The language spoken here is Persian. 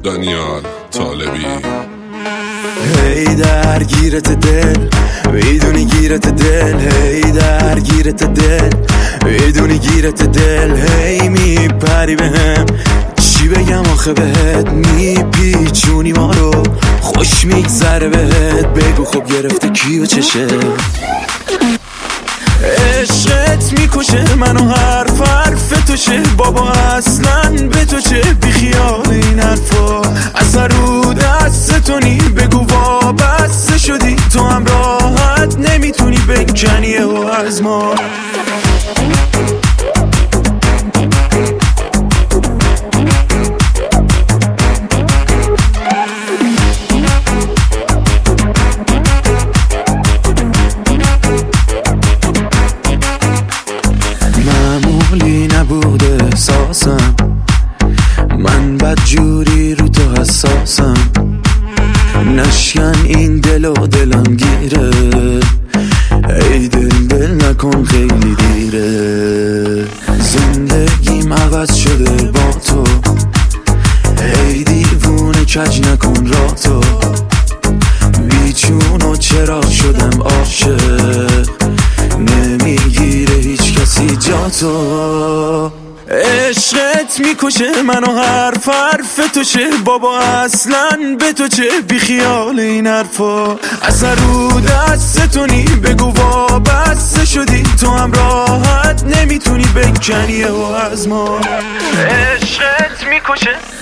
دانیال طالبی. هی درگیرت دل میدونی گیرت دل، هی درگیرت دل میدونی گیرت دل، هی میپری بهم چی بگم آخه بهت، میپیچونی ما رو خوش میگذره بهت، بگو خب گرفته کی و چشه. عشقت میکشه منو حرف توشه بابا، اصلا به تو چه بیخیال این حرفا، اصلا رو دست تو نی بگو وابسته شدی تو هم راحت نمیتونی بکنی و از ما. معمولی نبوده احساسم، من بدجوری رو تو حساسم، نشکن این دل و دلم گیره، ای دل نکن خیلی دیره، زندگیم عوض شده با تو، ای دیوونه کج نکن را تو، بیچون و چرا شدم عاشق، نمیگیره هیچ کسی جا تو. عشقت میکشه منو حرف توشه بابا، اصلا به تو چه بیخیال این حرفا، اصلا رو دست تو نی بگو وابسته شدی تو هم راحت نمیتونی بکنی و از ما. عشقت میکشه